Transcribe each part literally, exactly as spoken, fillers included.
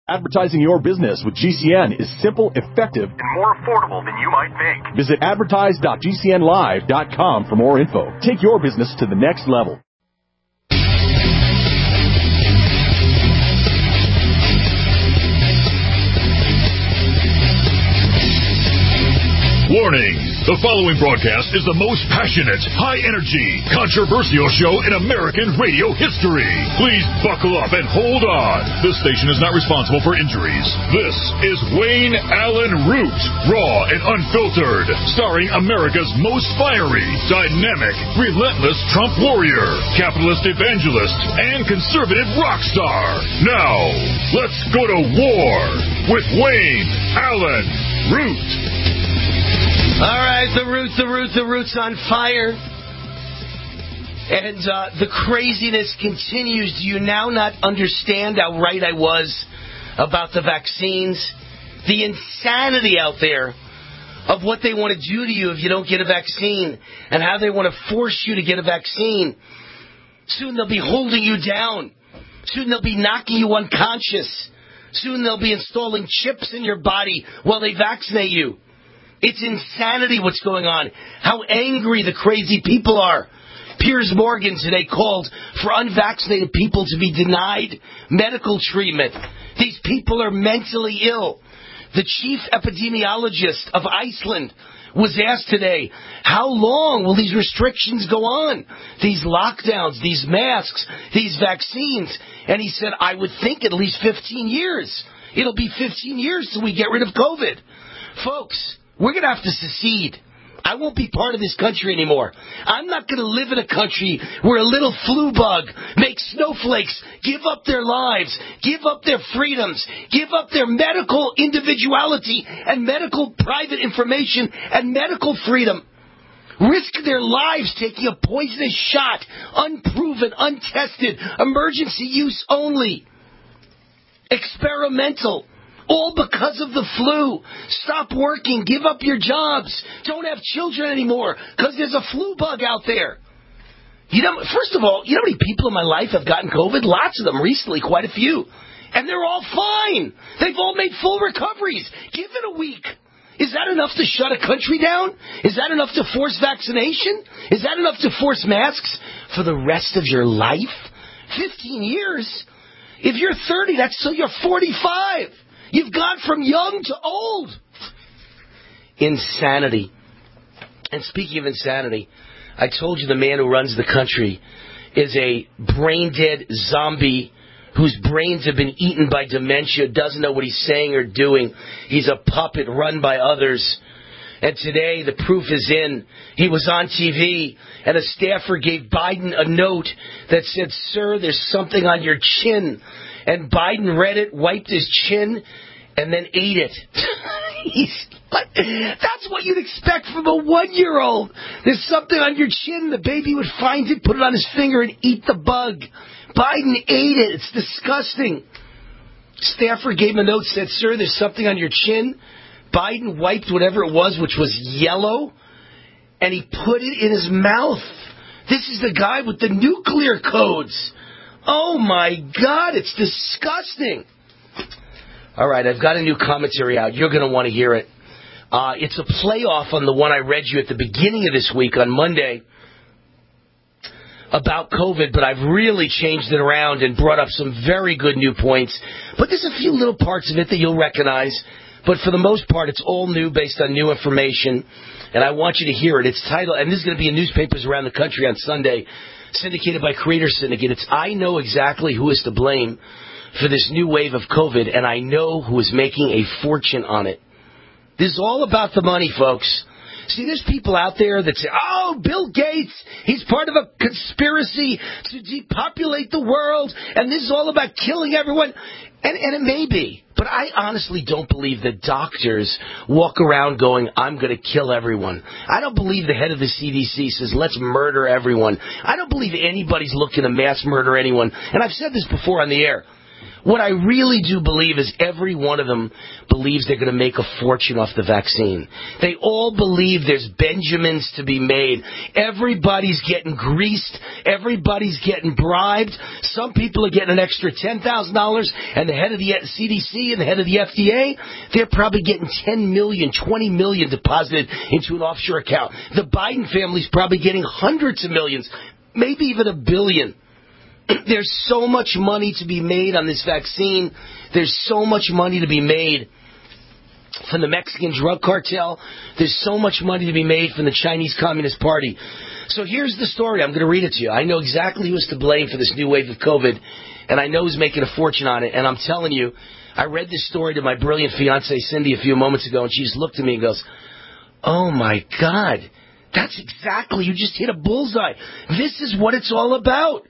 Advertising your business with G C N is simple, effective, and more affordable than you might think. Visit advertise dot g c n live dot com for more info. Take your business to the next level. Warning! The following broadcast is the most passionate, high-energy, controversial show in American radio history. Please buckle up and hold on. This station is not responsible for injuries. This is Wayne Allyn Root, raw and unfiltered, starring America's most fiery, dynamic, relentless Trump warrior, capitalist evangelist, and conservative rock star. Now, let's go to war with Wayne Allyn Root. All right, the root, the root, the root's on fire. And uh, the craziness continues. Do you now not understand how right I was about the vaccines? The insanity out there of what they want to do to you if you don't get a vaccine, and how they want to force you to get a vaccine. Soon they'll be holding you down. Soon they'll be knocking you unconscious. Soon they'll be installing chips in your body while they vaccinate you. It's insanity what's going on. How angry the crazy people are. Piers Morgan today called for unvaccinated people to be denied medical treatment. These people are mentally ill. The chief epidemiologist of Iceland was asked today, how long will these restrictions go on? These lockdowns, these masks, these vaccines. And he said, I would think at least fifteen years. It'll be fifteen years till we get rid of COVID. Folks, we're going to have to secede. I won't be part of this country anymore. I'm not going to live in a country where a little flu bug makes snowflakes give up their lives, give up their freedoms, give up their medical individuality and medical private information and medical freedom, risk their lives taking a poisonous shot, unproven, untested, emergency use only, experimental. All because of the flu. Stop working. Give up your jobs. Don't have children anymore because there's a flu bug out there. You know, first of all, you know how many people in my life have gotten COVID? Lots of them recently, quite a few. And they're all fine. They've all made full recoveries. Give it a week. Is that enough to shut a country down? Is that enough to force vaccination? Is that enough to force masks for the rest of your life? Fifteen years? If you're thirty, that's till you're forty-five. You've gone from young to old. Insanity. And speaking of insanity, I told you the man who runs the country is a brain-dead zombie whose brains have been eaten by dementia, doesn't know what he's saying or doing. He's a puppet run by others. And today the proof is in. He was on T V, and a staffer gave Biden a note that said, sir, there's something on your chin. And Biden read it, wiped his chin, and then ate it. He's, what? That's what you'd expect from a one-year-old. There's something on your chin. The baby would find it, put it on his finger, and eat the bug. Biden ate it. It's disgusting. Staffer gave him a note, said, sir, there's something on your chin. Biden wiped whatever it was, which was yellow, and he put it in his mouth. This is the guy with the nuclear codes. Oh, my God, it's disgusting. All right, I've got a new commentary out. You're going to want to hear it. Uh, it's a playoff on the one I read you at the beginning of this week on Monday about COVID, but I've really changed it around and brought up some very good new points. But there's a few little parts of it that you'll recognize. But for the most part, it's all new based on new information, and I want you to hear it. It's titled, and this is going to be in newspapers around the country on Sunday, syndicated by Creator Syndicate. It's I Know Exactly Who Is to Blame for This New Wave of COVID, and I know who is making a fortune on it. This is all about the money, folks. See, there's people out there that say, oh, Bill Gates, he's part of a conspiracy to depopulate the world, and this is all about killing everyone. And, and it may be, but I honestly don't believe that doctors walk around going, I'm going to kill everyone. I don't believe the head of the C D C says, let's murder everyone. I don't believe anybody's looking to mass murder anyone. And I've said this before on the air. What I really do believe is every one of them believes they're going to make a fortune off the vaccine. They all believe there's Benjamins to be made. Everybody's getting greased. Everybody's getting bribed. Some people are getting an extra ten thousand dollars, and the head of the C D C and the head of the F D A, they're probably getting ten million dollars, twenty million dollars deposited into an offshore account. The Biden family's probably getting hundreds of millions, maybe even a billion. There's so much money to be made on this vaccine. There's so much money to be made from the Mexican drug cartel. There's so much money to be made from the Chinese Communist Party. So here's the story. I'm going to read it to you. I know exactly who's to blame for this new wave of COVID, and I know who's making a fortune on it. And I'm telling you, I read this story to my brilliant fiancée, Cindy, a few moments ago, and she just looked at me and goes, oh, my God, that's exactly, you just hit a bullseye. This is what it's all about.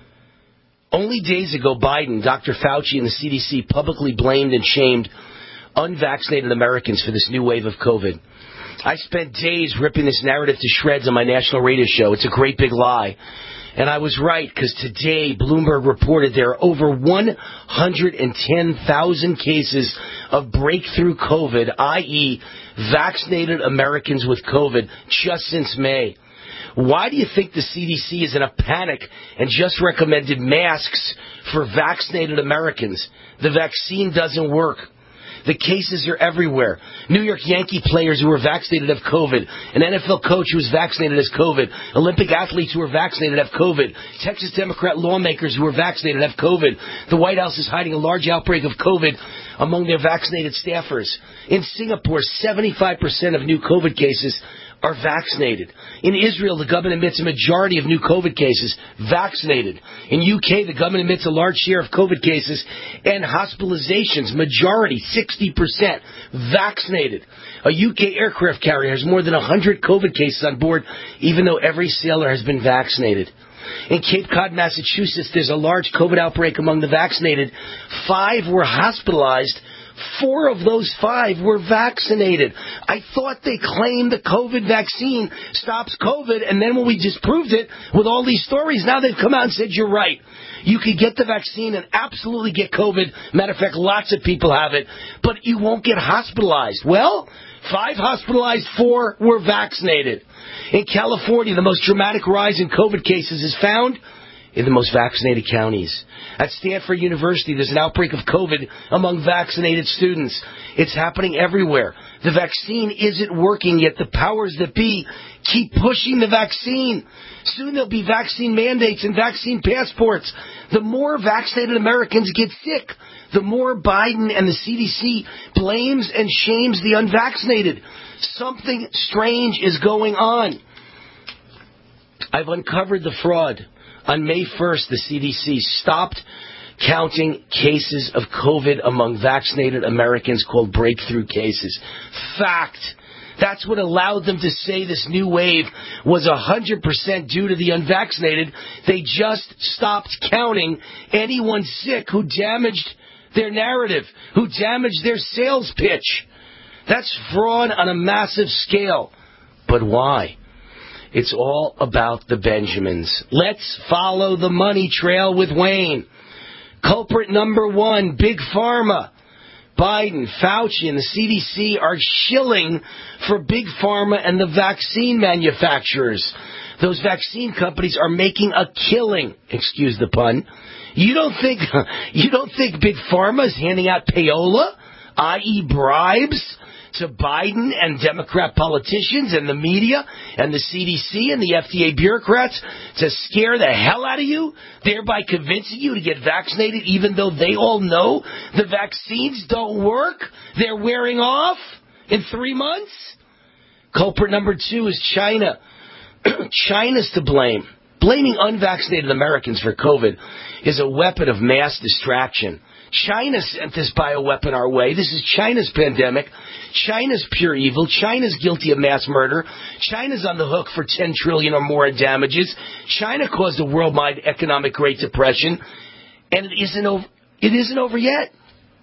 Only days ago, Biden, Doctor Fauci, and the C D C publicly blamed and shamed unvaccinated Americans for this new wave of COVID. I spent days ripping this narrative to shreds on my national radio show. It's a great big lie. And I was right, because today Bloomberg reported there are over one hundred ten thousand cases of breakthrough COVID, that is vaccinated Americans with COVID, just since May. Why do you think the C D C is in a panic and just recommended masks for vaccinated Americans? The vaccine doesn't work. The cases are everywhere. New York Yankee players who were vaccinated have COVID. An N F L coach who was vaccinated has COVID. Olympic athletes who were vaccinated have COVID. Texas Democrat lawmakers who were vaccinated have COVID. The White House is hiding a large outbreak of COVID among their vaccinated staffers. In Singapore, seventy-five percent of new COVID cases are vaccinated. In Israel, the government admits a majority of new COVID cases vaccinated. In U K, the government admits a large share of COVID cases and hospitalizations, majority, sixty percent, vaccinated. A U K aircraft carrier has more than one hundred COVID cases on board, even though every sailor has been vaccinated. In Cape Cod, Massachusetts, there's a large COVID outbreak among the vaccinated. Five were hospitalized. Four of those five were vaccinated. I thought they claimed the COVID vaccine stops COVID, and then when we disproved it with all these stories, now they've come out and said, you're right. You could get the vaccine and absolutely get COVID. Matter of fact, lots of people have it, but you won't get hospitalized. Well, five hospitalized, four were vaccinated. In California, the most dramatic rise in COVID cases is found in the most vaccinated counties. At Stanford University, there's an outbreak of COVID among vaccinated students. It's happening everywhere. The vaccine isn't working yet. The powers that be keep pushing the vaccine. Soon there'll be vaccine mandates and vaccine passports. The more vaccinated Americans get sick, the more Biden and the C D C blames and shames the unvaccinated. Something strange is going on. I've uncovered the fraud. On May first, the C D C stopped counting cases of COVID among vaccinated Americans called breakthrough cases. Fact. That's what allowed them to say this new wave was one hundred percent due to the unvaccinated. They just stopped counting anyone sick who damaged their narrative, who damaged their sales pitch. That's fraud on a massive scale. But why? It's all about the Benjamins. Let's follow the money trail with Wayne. Culprit number one, Big Pharma. Biden, Fauci, and the C D C are shilling for Big Pharma and the vaccine manufacturers. Those vaccine companies are making a killing, excuse the pun. You don't think you don't think Big Pharma is handing out payola, that is bribes, to Biden and Democrat politicians and the media and the C D C and the F D A bureaucrats to scare the hell out of you, thereby convincing you to get vaccinated even though they all know the vaccines don't work? They're wearing off in three months? Culprit number two is China. China's to blame. Blaming unvaccinated Americans for COVID is a weapon of mass distraction. China sent this bioweapon our way. This is China's pandemic. China's pure evil. China's guilty of mass murder. China's on the hook for ten trillion dollars or more in damages. China caused a worldwide economic Great Depression, and it isn't over, it isn't over yet.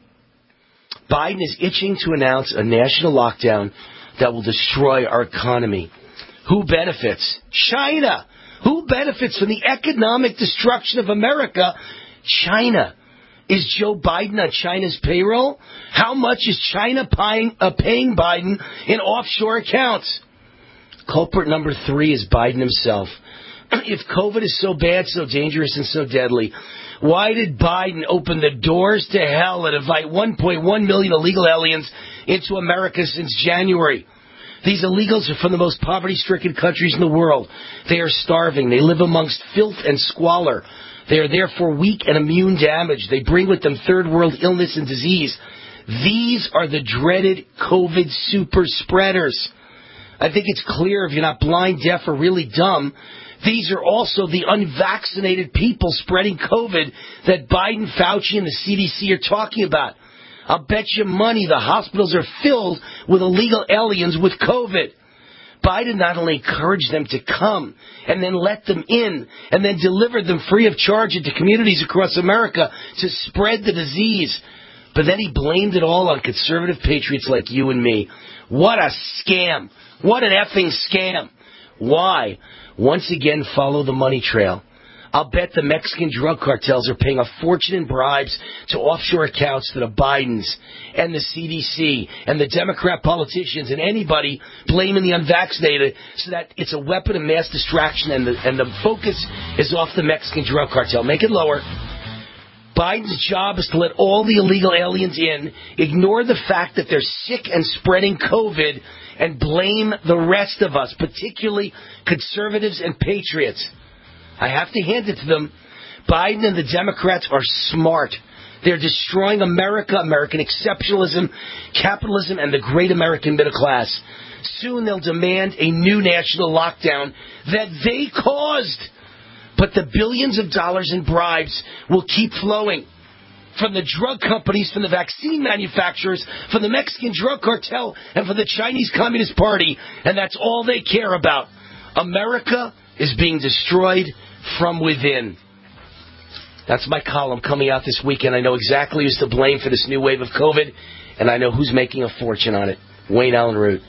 Biden is itching to announce a national lockdown that will destroy our economy. Who benefits? China. Who benefits from the economic destruction of America? China. Is Joe Biden on China's payroll? How much is China paying, uh, paying Biden in offshore accounts? Culprit number three is Biden himself. If COVID is so bad, so dangerous, and so deadly, why did Biden open the doors to hell and invite one point one million illegal aliens into America since January? These illegals are from the most poverty-stricken countries in the world. They are starving. They live amongst filth and squalor. They are therefore weak and immune damaged. They bring with them third-world illness and disease. These are the dreaded COVID super spreaders. I think it's clear if you're not blind, deaf, or really dumb, these are also the unvaccinated people spreading COVID that Biden, Fauci, and the C D C are talking about. I'll bet you money the hospitals are filled with illegal aliens with COVID. Biden not only encouraged them to come and then let them in and then delivered them free of charge into communities across America to spread the disease, but then he blamed it all on conservative patriots like you and me. What a scam. What an effing scam. Why? Once again, follow the money trail. I'll bet the Mexican drug cartels are paying a fortune in bribes to offshore accounts to the Bidens and the C D C and the Democrat politicians and anybody blaming the unvaccinated so that it's a weapon of mass distraction and the, and the focus is off the Mexican drug cartel. Make it lower. Biden's job is to let all the illegal aliens in, ignore the fact that they're sick and spreading COVID, and blame the rest of us, particularly conservatives and patriots. I have to hand it to them. Biden and the Democrats are smart. They're destroying America, American exceptionalism, capitalism, and the great American middle class. Soon they'll demand a new national lockdown that they caused. But the billions of dollars in bribes will keep flowing. From the drug companies, from the vaccine manufacturers, from the Mexican drug cartel, and from the Chinese Communist Party. And that's all they care about. America is being destroyed from within. That's my column coming out this weekend. I know exactly who's to blame for this new wave of COVID, and I know who's making a fortune on it. Wayne Allen Root.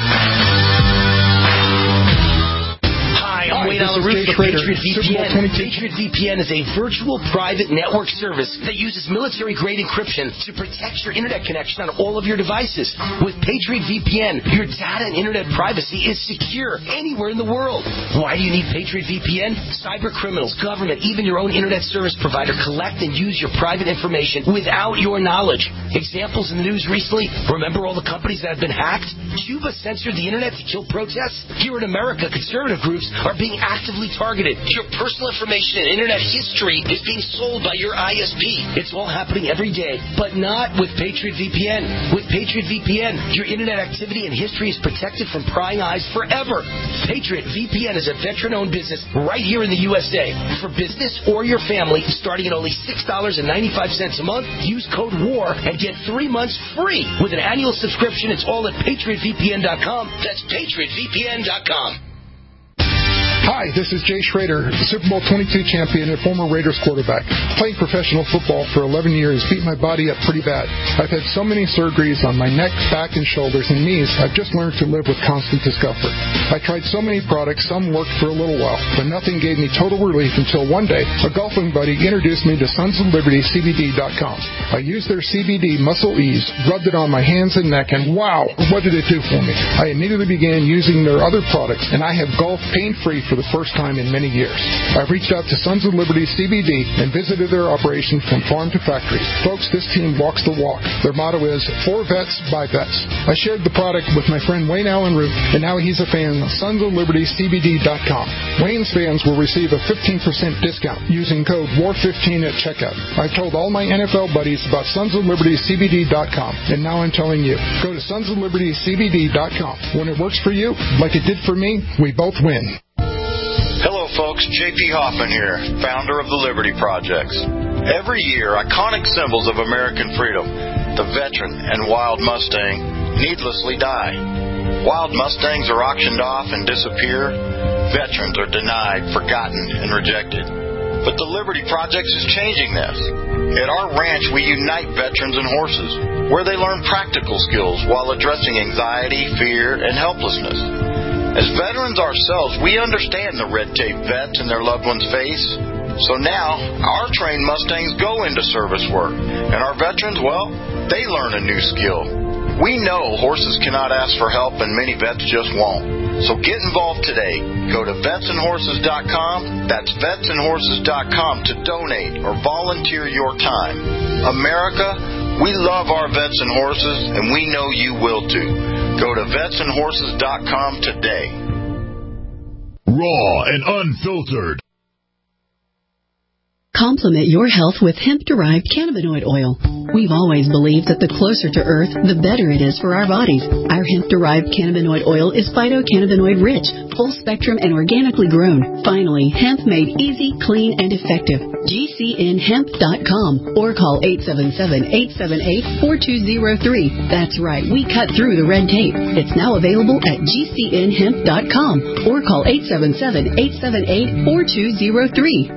Hi, Wayne Allen Root for Patriot V P N. Patriot V P N is a virtual private network service that uses military-grade encryption to protect your internet connection on all of your devices. With Patriot V P N, your data and internet privacy is secure anywhere in the world. Why do you need Patriot V P N? Cyber criminals, government, even your own internet service provider collect and use your private information without your knowledge. Examples in the news recently, remember all the companies that have been hacked? Cuba censored the internet to kill protests? Here in America, conservative groups are being actively targeted. Your personal information and internet history is being sold by your I S P. It's all happening every day, but not with Patriot V P N. With Patriot V P N, your internet activity and history is protected from prying eyes forever. Patriot V P N is a veteran-owned business right here in the U S A. For business or your family, starting at only six dollars and ninety-five cents a month, use code WAR and get three months free. With an annual subscription, it's all at patriot v p n dot com. That's patriot v p n dot com. Hi, this is Jay Schrader, Super Bowl twenty-two champion and former Raiders quarterback. Playing professional football for eleven years beat my body up pretty bad. I've had so many surgeries on my neck, back, and shoulders and knees, I've just learned to live with constant discomfort. I tried so many products, some worked for a little while, but nothing gave me total relief until one day, a golfing buddy introduced me to Sons of Liberty C B D dot com. I used their C B D Muscle Ease, rubbed it on my hands and neck, and wow, what did it do for me? I immediately began using their other products, and I have golfed pain-free for the first time in many years. I've reached out to Sons of Liberty C B D and visited their operation from farm to factory. Folks, this team walks the walk. Their motto is, for vets, by vets. I shared the product with my friend Wayne Allen Root, and now he's a fan of Sons of Liberty C B D dot com. Wayne's fans will receive a fifteen percent discount using code W A R fifteen at checkout. I've told all my N F L buddies about Sons of Liberty C B D dot com, and now I'm telling you. Go to Sons of Liberty C B D dot com. When it works for you, like it did for me, we both win. Hello, folks. J P Hoffman here, founder of the Liberty Projects. Every year, iconic symbols of American freedom, the veteran and wild Mustang, needlessly die. Wild Mustangs are auctioned off and disappear. Veterans are denied, forgotten, and rejected. But the Liberty Projects is changing this. At our ranch, we unite veterans and horses, where they learn practical skills while addressing anxiety, fear, and helplessness. As veterans ourselves, we understand the red tape vets and their loved ones face. So now, our trained Mustangs go into service work, and our veterans, well, they learn a new skill. We know horses cannot ask for help, and many vets just won't. So get involved today. Go to vets and horses dot com. That's vets and horses dot com to donate or volunteer your time. America, we love our vets and horses, and we know you will too. Go to vets and horses dot com today. Raw and unfiltered. Complement your health with hemp-derived cannabinoid oil. We've always believed that the closer to Earth, the better it is for our bodies. Our hemp-derived cannabinoid oil is phytocannabinoid-rich, full-spectrum, and organically grown. Finally, hemp made easy, clean, and effective. G C N hemp dot com or call eight seven seven, eight seven eight, four two zero three. That's right, we cut through the red tape. It's now available at G C N hemp dot com or call eight seven seven, eight seven eight, four two zero three.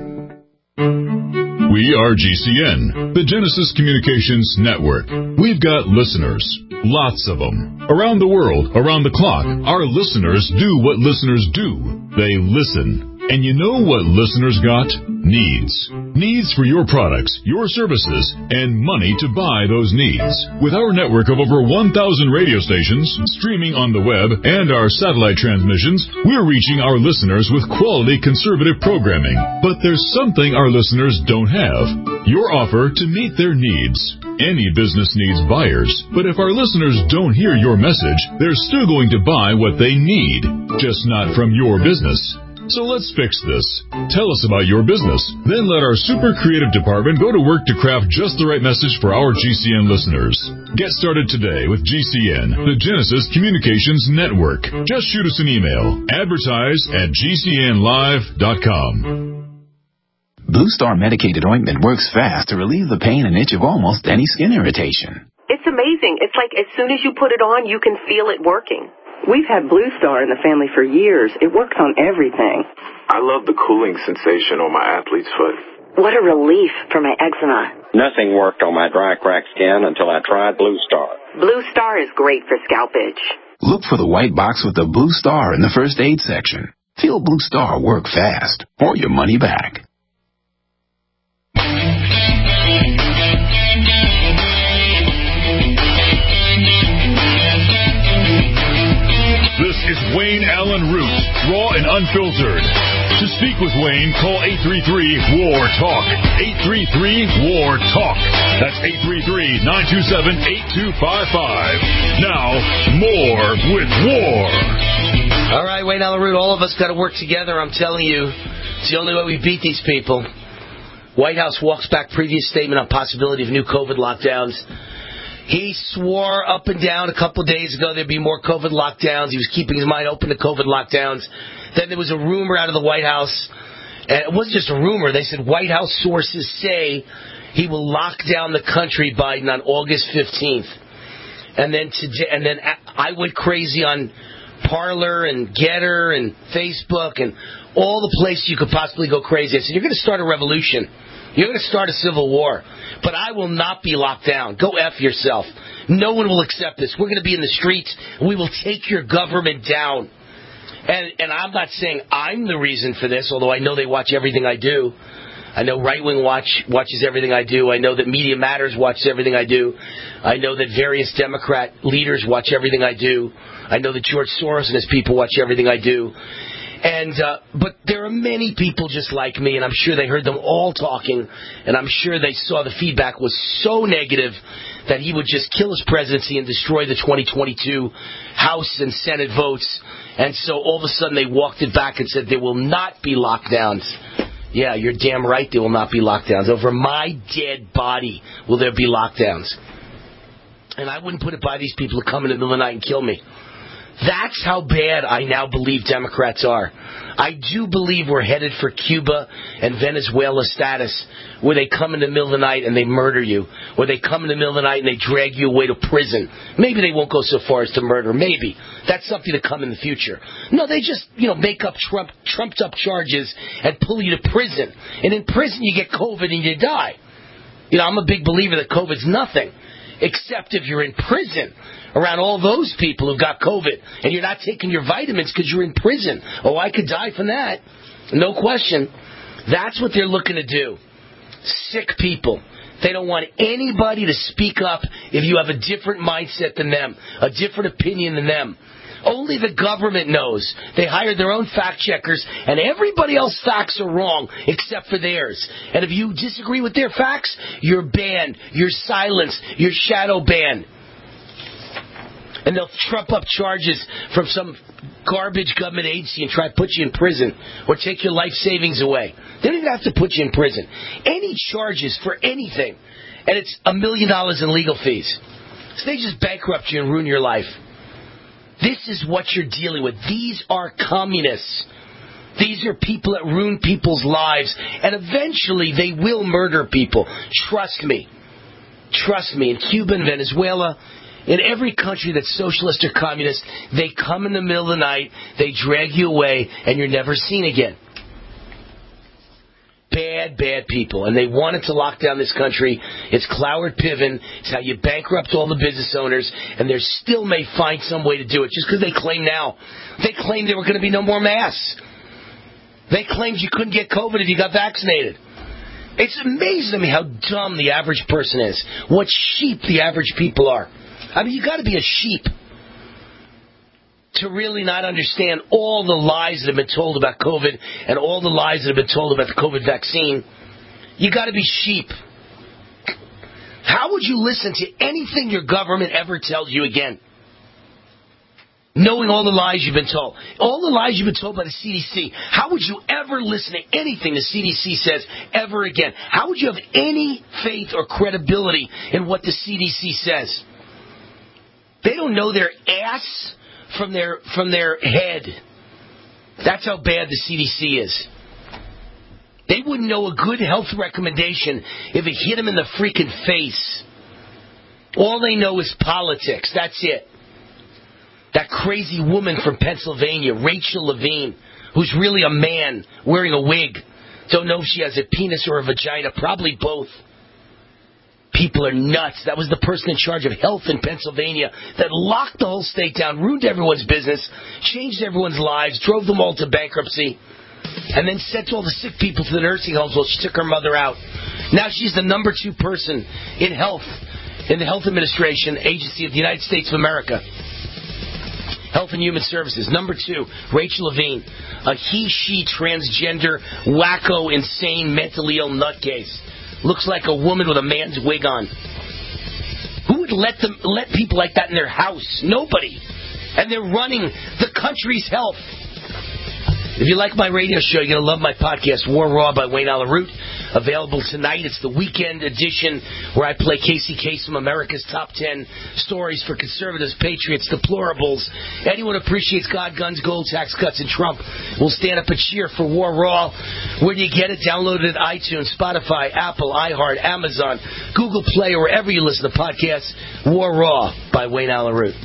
We are G C N, the Genesis Communications Network. We've got listeners, lots of them. Around the world, around the clock, our listeners do what listeners do. They listen. And you know what listeners got? Needs. Needs for your products, your services, and money to buy those needs. With our network of over one thousand radio stations, streaming on the web, and our satellite transmissions, we're reaching our listeners with quality conservative programming. But there's something our listeners don't have. Your offer to meet their needs. Any business needs buyers, but if our listeners don't hear your message, they're still going to buy what they need, just not from your business. So let's fix this. Tell us about your business. Then let our super creative department go to work to craft just the right message for our G C N listeners. Get started today with G C N, the Genesis Communications Network. Just shoot us an email. Advertise at G C N live dot com. Blue Star medicated ointment works fast to relieve the pain and itch of almost any skin irritation. It's amazing. It's like as soon as you put it on, you can feel it working. We've had Blue Star in the family for years. It works on everything. I love the cooling sensation on my athlete's foot. What a relief for my eczema. Nothing worked on my dry, cracked skin until I tried Blue Star. Blue Star is great for scalp itch. Look for the white box with the Blue Star in the first aid section. Feel Blue Star work fast, or your money back. This is Wayne Allen Root, raw and unfiltered. To speak with Wayne, call eight three three, W A R, TALK. eight three three, W A R, TALK. That's eight three three, nine two seven, eight two five five. Now, more with War. All right, Wayne Allen Root, all of us got to work together. I'm telling you, it's the only way we beat these people. White House walks back previous statement on possibility of new COVID lockdowns. He swore up and down a couple of days ago there'd be more COVID lockdowns. He was keeping his mind open to COVID lockdowns. Then there was a rumor out of the White House. And it wasn't just a rumor. They said White House sources say he will lock down the country, Biden, on August fifteenth. And then today, and then I went crazy on Parler and Getter and Facebook and all the places you could possibly go crazy. I said, you're going to start a revolution. You're going to start a civil war. But I will not be locked down. Go F yourself. No one will accept this. We're going to be in the streets. We will take your government down. And and I'm not saying I'm the reason for this, although I know they watch everything I do. I know Right Wing Watch watches everything I do. I know that Media Matters watches everything I do. I know that various Democrat leaders watch everything I do. I know that George Soros and his people watch everything I do. And uh, but there are many people just like me, and I'm sure they heard them all talking, and I'm sure they saw the feedback was so negative that he would just kill his presidency and destroy the twenty twenty-two House and Senate votes. And so all of a sudden they walked it back and said there will not be lockdowns. Yeah, you're damn right there will not be lockdowns. Over my dead body will there be lockdowns. And I wouldn't put it by these people to come in the middle of the night and kill me. That's how bad I now believe Democrats are. I do believe we're headed for Cuba and Venezuela status, where they come in the middle of the night and they murder you, or they come in the middle of the night and they drag you away to prison. Maybe they won't go so far as to murder. Maybe. That's something to come in the future. No, they just, you know, make up Trump, trumped up charges and pull you to prison. And in prison you get COVID and you die. You know, I'm a big believer that COVID's nothing, except if you're in prison around all those people who've got COVID, and you're not taking your vitamins because you're in prison. Oh, I could die from that. No question. That's what they're looking to do. Sick people. They don't want anybody to speak up if you have a different mindset than them, a different opinion than them. Only the government knows. They hired their own fact checkers, and everybody else's facts are wrong except for theirs. And if you disagree with their facts, you're banned, you're silenced, you're shadow banned. And they'll trump up charges from some garbage government agency and try to put you in prison or take your life savings away. They don't even have to put you in prison. Any charges for anything, and it's a million dollars in legal fees. So they just bankrupt you and ruin your life. This is what you're dealing with. These are communists. These are people that ruin people's lives, and eventually they will murder people. Trust me. Trust me. In Cuba and Venezuela, in every country that's socialist or communist, they come in the middle of the night, they drag you away, and you're never seen again. Bad, bad people. And they wanted to lock down this country. It's Cloward Piven. It's how you bankrupt all the business owners, and they still may find some way to do it, just because they claim now. They claimed there were going to be no more masks. They claimed you couldn't get COVID if you got vaccinated. It's amazing to me how dumb the average person is. What sheep the average people are. I mean, you got to be a sheep to really not understand all the lies that have been told about COVID and all the lies that have been told about the COVID vaccine. You got to be sheep. How would you listen to anything your government ever tells you again? Knowing all the lies you've been told. All the lies you've been told by the C D C. How would you ever listen to anything the C D C says ever again? How would you have any faith or credibility in what the C D C says? They don't know their ass from their from their head. That's how bad the C D C is. They wouldn't know a good health recommendation if it hit them in the freaking face. All they know is politics. That's it. That crazy woman from Pennsylvania, Rachel Levine, who's really a man wearing a wig. Don't know if she has a penis or a vagina. Probably both. People are nuts. That was the person in charge of health in Pennsylvania that locked the whole state down, ruined everyone's business, changed everyone's lives, drove them all to bankruptcy, and then sent all the sick people to the nursing homes while she took her mother out. Now she's the number two person in health in the Health Administration Agency of the United States of America. Health and Human Services. Number two, Rachel Levine, a he-she transgender, wacko, insane, mentally ill nutcase. Looks like a woman with a man's wig on. Who would let them let people like that in their house? Nobody. And they're running the country's health. If you like my radio show, you're going to love my podcast, War Raw by Wayne Allyn Root. Available tonight. It's the weekend edition where I play Casey Kasem, America's top ten stories for conservatives, patriots, deplorables. Anyone who appreciates God, guns, gold, tax cuts, and Trump will stand up and cheer for War Raw. Where do you get it? Download it at iTunes, Spotify, Apple, iHeart, Amazon, Google Play, or wherever you listen to podcasts. War Raw by Wayne Allyn Root.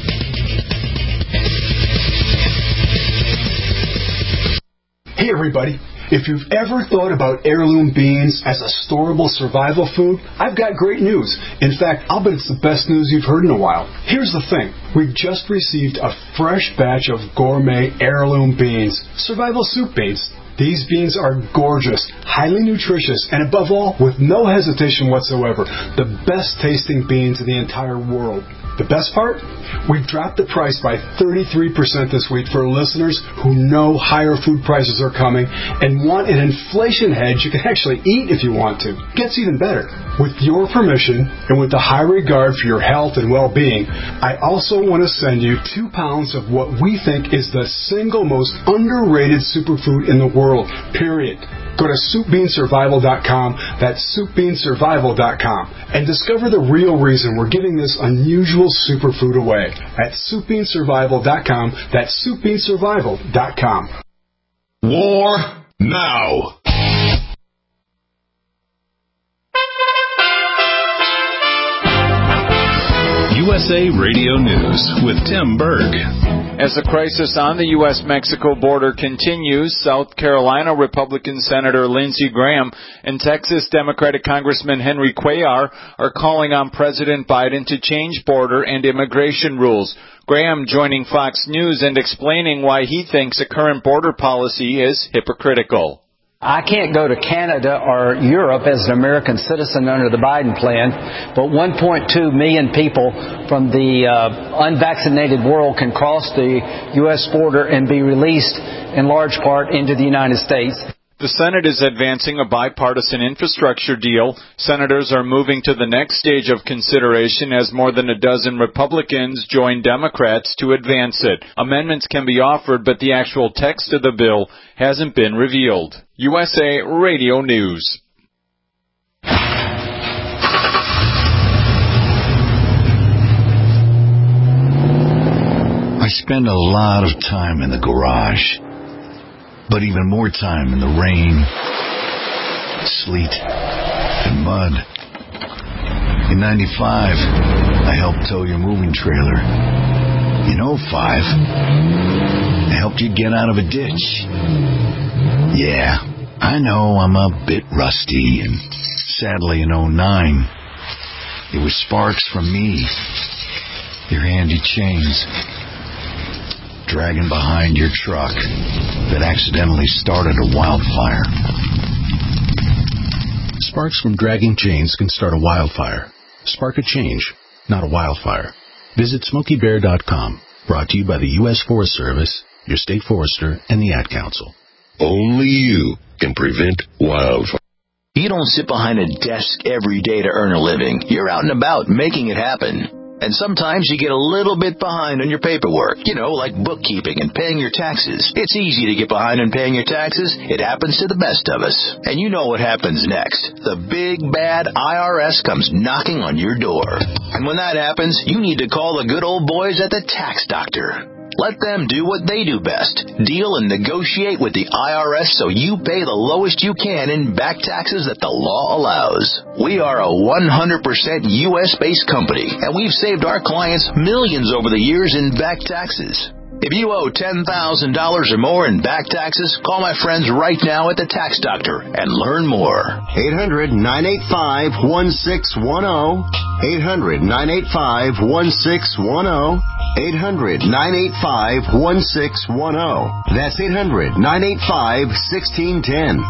Hey everybody, if you've ever thought about heirloom beans as a storable survival food, I've got great news. In fact, I'll bet it's the best news you've heard in a while. Here's the thing. We've just received a fresh batch of gourmet heirloom beans, survival soup beans. These beans are gorgeous, highly nutritious, and above all, with no hesitation whatsoever, the best tasting beans in the entire world. The best part? We've dropped the price by thirty-three percent this week for listeners who know higher food prices are coming and want an inflation hedge you can actually eat if you want to. Gets even better. With your permission and with the high regard for your health and well-being, I also want to send you two pounds of what we think is the single most underrated superfood in the world, period. Go to soup bean survival dot com, that's soup bean survival dot com, and discover the real reason we're giving this unusual superfood away at soup bean survival dot com, that's soup bean survival dot com. War now. U S A Radio News with Tim Berg. As the crisis on the U S Mexico border continues, South Carolina Republican Senator Lindsey Graham and Texas Democratic Congressman Henry Cuellar are calling on President Biden to change border and immigration rules. Graham joining Fox News and explaining why he thinks the current border policy is hypocritical. I can't go to Canada or Europe as an American citizen under the Biden plan, but one point two million people from the uh, unvaccinated world can cross the U S border and be released in large part into the United States. The Senate is advancing a bipartisan infrastructure deal. Senators are moving to the next stage of consideration as more than a dozen Republicans join Democrats to advance it. Amendments can be offered, but the actual text of the bill hasn't been revealed. U S A Radio News. I spend a lot of time in the garage. But even more time in the rain, sleet, and mud. In ninety-five, I helped tow your moving trailer. In oh five, I helped you get out of a ditch. Yeah, I know I'm a bit rusty, and sadly in oh nine, it was sparks from me, your handy chains, dragging behind your truck that accidentally started a wildfire. Sparks from dragging chains can start a wildfire. Spark a change, not a wildfire. Visit Smokey Bear dot com. Brought to you by the U S Forest Service, your state forester, and the Ad Council. Only you can prevent wildfire. You don't sit behind a desk every day to earn a living. You're out and about making it happen. And sometimes you get a little bit behind on your paperwork, you know, like bookkeeping and paying your taxes. It's easy to get behind on paying your taxes. It happens to the best of us. And you know what happens next. The big, bad I R S comes knocking on your door. And when that happens, you need to call the good old boys at the Tax Doctor. Let them do what they do best. Deal and negotiate with the I R S so you pay the lowest you can in back taxes that the law allows. We are a one hundred percent U S-based company, and we've saved our clients millions over the years in back taxes. If you owe ten thousand dollars or more in back taxes, call my friends right now at the Tax Doctor and learn more. eight hundred, nine eight five, one six one zero. eight hundred, nine eight five, one six one zero. eight hundred, nine eight five, one six one zero. That's eight hundred, nine eight five, one six one zero.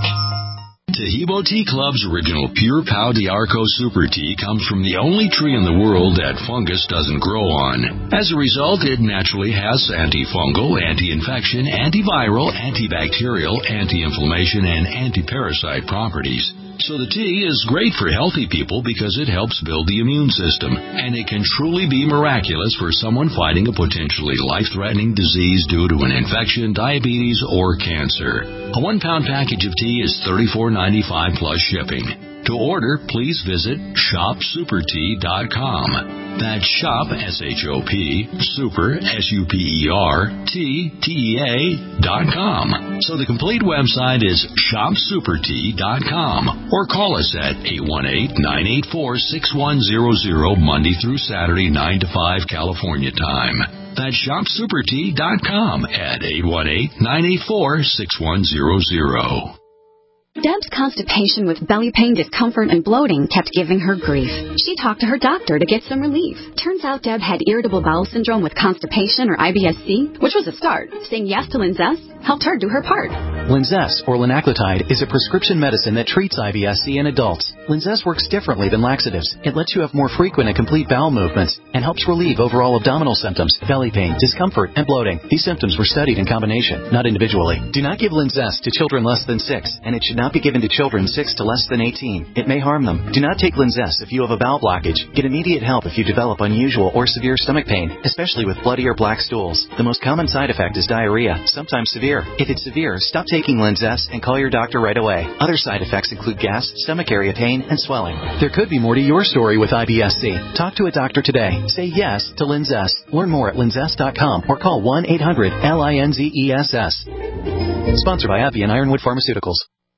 Tahibo Tea Club's original Pure Pau d'Arco Super Tea comes from the only tree in the world that fungus doesn't grow on. As a result, it naturally has antifungal, anti-infection, antiviral, antibacterial, anti-inflammation, and anti-parasite properties. So the tea is great for healthy people because it helps build the immune system, and it can truly be miraculous for someone fighting a potentially life-threatening disease due to an infection, diabetes, or cancer. A one-pound package of tea is thirty-four ninety-five plus shipping. To order, please visit shop super tea dot com. That's shop, S H O P, super, S U P E R, T, T E A, dot com. So the complete website is shop super tea dot com. Or call us at eight one eight, nine eight four, six one zero zero, Monday through Saturday, nine to five, California time. That's shop super tea dot com at eight one eight, nine eight four, six one zero zero. Deb's constipation with belly pain, discomfort, and bloating kept giving her grief. She talked to her doctor to get some relief. Turns out Deb had irritable bowel syndrome with constipation, or I B S C, which was a start. Saying yes to Linzess helped her do her part. Linzess, or linaclotide, is a prescription medicine that treats I B S C in adults. Linzess works differently than laxatives. It lets you have more frequent and complete bowel movements and helps relieve overall abdominal symptoms, belly pain, discomfort, and bloating. These symptoms were studied in combination, not individually. Do not give Linzess to children less than six, and it should not be given to children six to less than eighteen. It may harm them. Do not take Linzess if you have a bowel blockage. Get immediate help if you develop unusual or severe stomach pain, especially with bloody or black stools. The most common side effect is diarrhea, sometimes severe. If it's severe, stop taking Linzess and call your doctor right away. Other side effects include gas, stomach area pain, and swelling. There could be more to your story with I B S C. Talk to a doctor today. Say yes to Linzess. Learn more at linzess dot com or call one eight hundred L I N Z E S S. Sponsored by AbbVie and Ironwood Pharmaceuticals.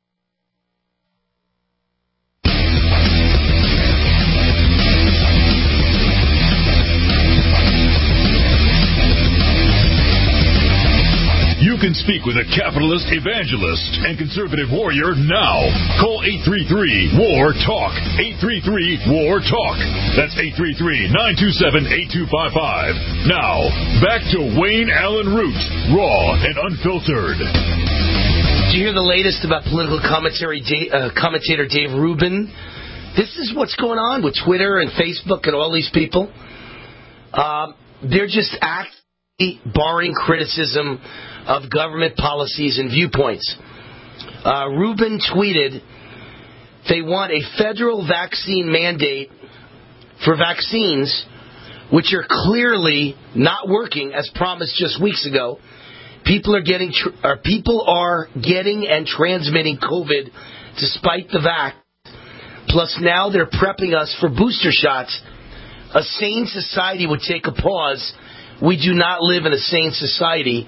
You can speak with a capitalist evangelist and conservative warrior now. Call eight three three, W A R, TALK. eight three three, W A R, TALK. That's eight three three, nine two seven, eight two five five. Now, back to Wayne Allen Root, raw and unfiltered. Did you hear the latest about political commentary, uh, commentator Dave Rubin? This is what's going on with Twitter and Facebook and all these people. Um, they're just actively barring criticism of government policies and viewpoints. Uh, Rubin tweeted they want a federal vaccine mandate for vaccines which are clearly not working as promised just weeks ago. People are getting tr- or people are getting and transmitting COVID despite the vax. Plus now they're prepping us for booster shots. A sane society would take a pause. We do not live in a sane society.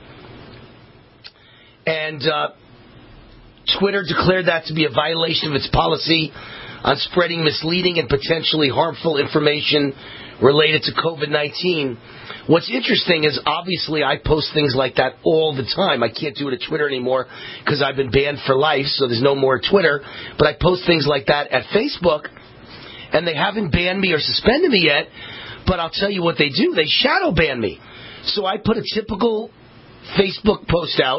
And uh, Twitter declared that to be a violation of its policy on spreading misleading and potentially harmful information related to COVID nineteen. What's interesting is, obviously, I post things like that all the time. I can't do it at Twitter anymore because I've been banned for life, so there's no more Twitter. But I post things like that at Facebook, and they haven't banned me or suspended me yet. But I'll tell you what they do. They shadow ban me. So I put a typical Facebook post out,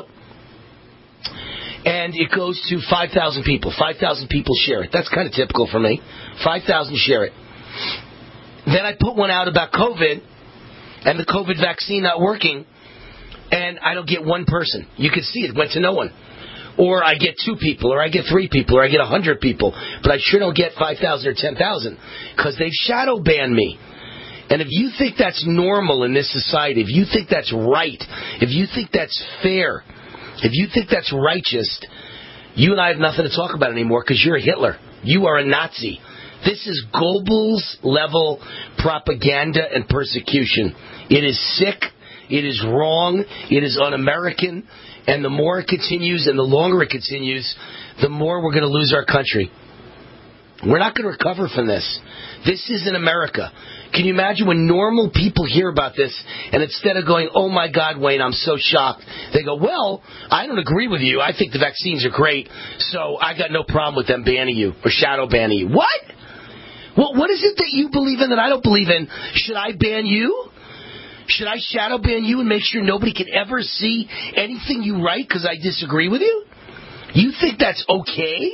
and it goes to five thousand people. five thousand people share it. That's kind of typical for me. five thousand share it. Then I put one out about COVID and the COVID vaccine not working, and I don't get one person. You can see it went to no one. Or I get two people, or I get three people, or I get one hundred people, but I sure don't get five thousand or ten thousand because they've shadow banned me. And if you think that's normal in this society, if you think that's right, if you think that's fair, if you think that's righteous, you and I have nothing to talk about anymore because you're a Hitler. You are a Nazi. This is Goebbels level propaganda and persecution. It is sick. It is wrong. It is un-American. And the more it continues and the longer it continues, the more we're going to lose our country. We're not going to recover from this. This isn't America. Can you imagine when normal people hear about this, and instead of going, oh my God, Wayne, I'm so shocked, they go, well, I don't agree with you. I think the vaccines are great, so I got no problem with them banning you or shadow banning you. What? Well, what is it that you believe in that I don't believe in? Should I ban you? Should I shadow ban you and make sure nobody can ever see anything you write because I disagree with you? You think that's okay?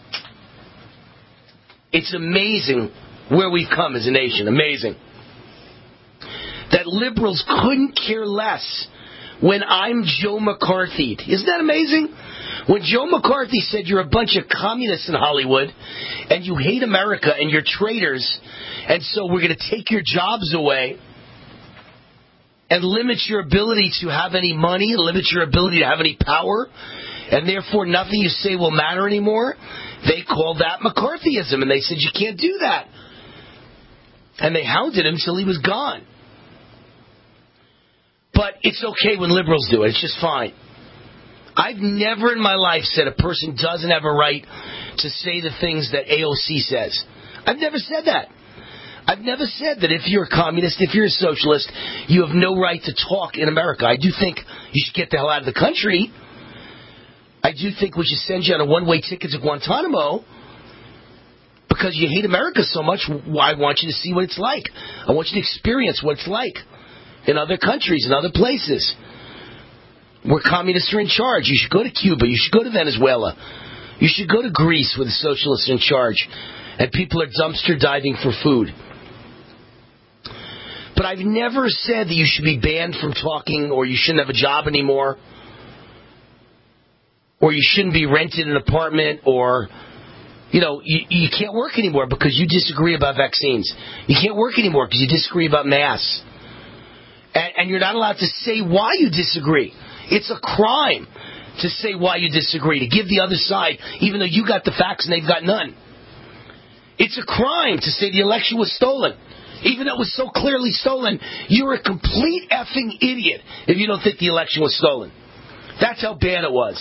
It's amazing where we've come as a nation. Amazing. That liberals couldn't care less when I'm Joe McCarthy. Isn't that amazing? When Joe McCarthy said you're a bunch of communists in Hollywood and you hate America and you're traitors, and so we're going to take your jobs away and limit your ability to have any money, limit your ability to have any power, and therefore nothing you say will matter anymore, they called that McCarthyism, and they said you can't do that. And they hounded him till he was gone. But it's okay when liberals do it. It's just fine. I've never in my life said a person doesn't have a right to say the things that A O C says. I've never said that. I've never said that if you're a communist, if you're a socialist, you have no right to talk in America. I do think you should get the hell out of the country. I do think we should send you on a one-way ticket to Guantanamo because you hate America so much. I want you to see what it's like. I want you to experience what it's like in other countries, in other places where communists are in charge. You should go to Cuba. You should go to Venezuela. You should go to Greece where the socialists are in charge and people are dumpster diving for food. But I've never said that you should be banned from talking or you shouldn't have a job anymore or you shouldn't be rented an apartment or, you know, you, you can't work anymore because you disagree about vaccines. You can't work anymore because you disagree about masks. And, and you're not allowed to say why you disagree. It's a crime to say why you disagree, to give the other side, even though you got the facts and they've got none. It's a crime to say the election was stolen. Even though it was so clearly stolen, you're a complete effing idiot if you don't think the election was stolen. That's how bad it was.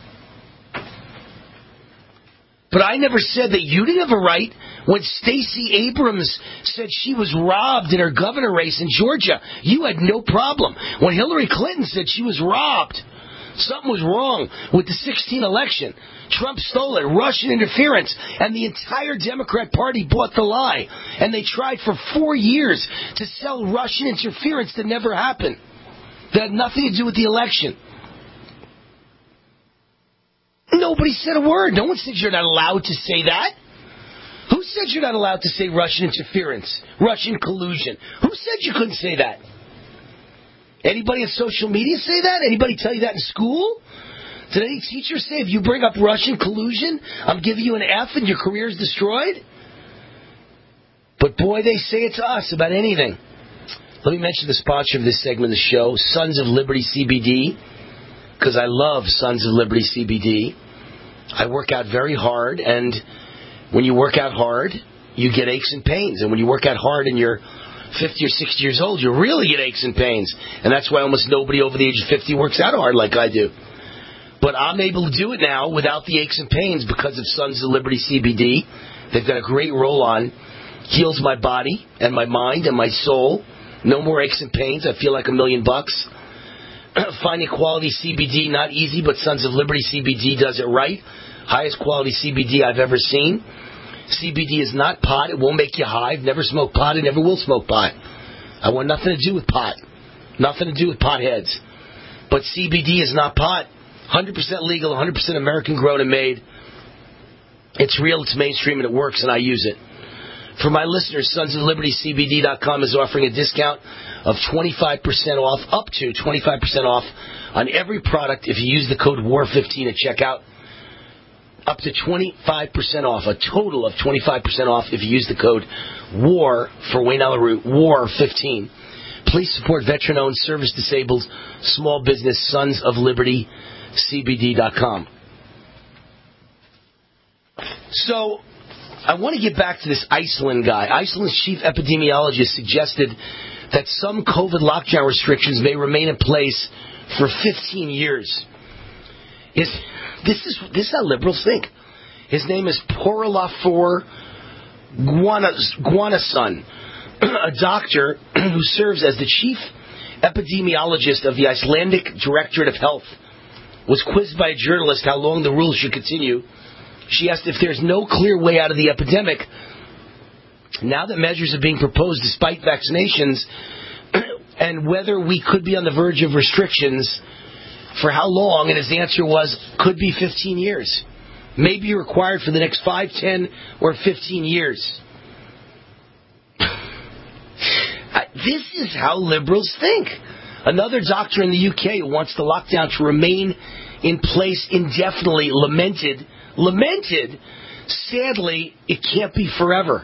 But I never said that you didn't have a right when Stacey Abrams said she was robbed in her governor race in Georgia. You had no problem. When Hillary Clinton said she was robbed, something was wrong with the sixteen election. Trump stole it, Russian interference, and the entire Democrat Party bought the lie. And they tried for four years to sell Russian interference that never happened. That had nothing to do with the election. nobody said a word. No one said you're not allowed to say that. Who said you're not allowed to say Russian interference, Russian collusion? Who said you couldn't say that? Anybody on social media say that? Anybody tell you that in school? Did any teacher say if you bring up Russian collusion, I'm giving you an F and your career is destroyed? But boy, they say it to us about anything. Let me mention the sponsor of this segment of the show, Sons of Liberty C B D, because I love Sons of Liberty C B D. I work out very hard, and when you work out hard, you get aches and pains. And when you work out hard and you're fifty or sixty years old, you really get aches and pains. And that's why almost nobody over the age of fifty works out hard like I do. But I'm able to do it now without the aches and pains because of Sons of Liberty C B D. They've got a great roll-on. Heals my body and my mind and my soul. No more aches and pains. I feel like a million bucks. Finding quality C B D, not easy, but Sons of Liberty C B D does it right. Highest quality C B D I've ever seen. C B D is not pot. It won't make you high. I've never smoked pot. I never will smoke pot. I want nothing to do with pot. Nothing to do with potheads. But C B D is not pot. one hundred percent legal, one hundred percent American grown and made. It's real, it's mainstream, and it works, and I use it. For my listeners, Sons of Liberty C B D dot com is offering a discount of twenty-five percent off, up to twenty-five percent off on every product if you use the code W A R fifteen at checkout. Up to twenty-five percent off, a total of twenty-five percent off if you use the code W A R for Wayne Allyn Root, W A R fifteen. Please support veteran-owned, service-disabled, small business, Sons of Liberty C B D dot com. So, I want to get back to this Iceland guy. Iceland's chief epidemiologist suggested that some COVID lockdown restrictions may remain in place for fifteen years. Is, this is this is how liberals think. His name is Porolafor Guanason, a doctor who serves as the chief epidemiologist of the Icelandic Directorate of Health, was quizzed by a journalist how long the rules should continue. She asked if there's no clear way out of the epidemic, now that measures are being proposed despite vaccinations, and whether we could be on the verge of restrictions, for how long, and his answer was, could be fifteen years. May be required for the next five, ten, or fifteen years. This is how liberals think. Another doctor in the U K who wants the lockdown to remain in place indefinitely lamented, lamented, sadly, it can't be forever.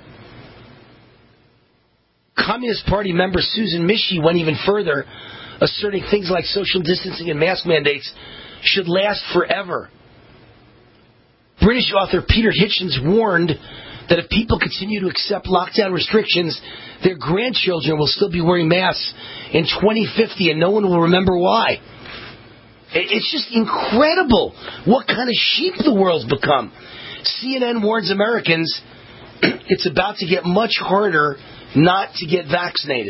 Communist Party member Susan Mishi went even further, asserting things like social distancing and mask mandates should last forever. British author Peter Hitchens warned that if people continue to accept lockdown restrictions, their grandchildren will still be wearing masks in twenty fifty and no one will remember why. It's just incredible what kind of sheep the world's become. C N N warns Americans it's about to get much harder not to get vaccinated.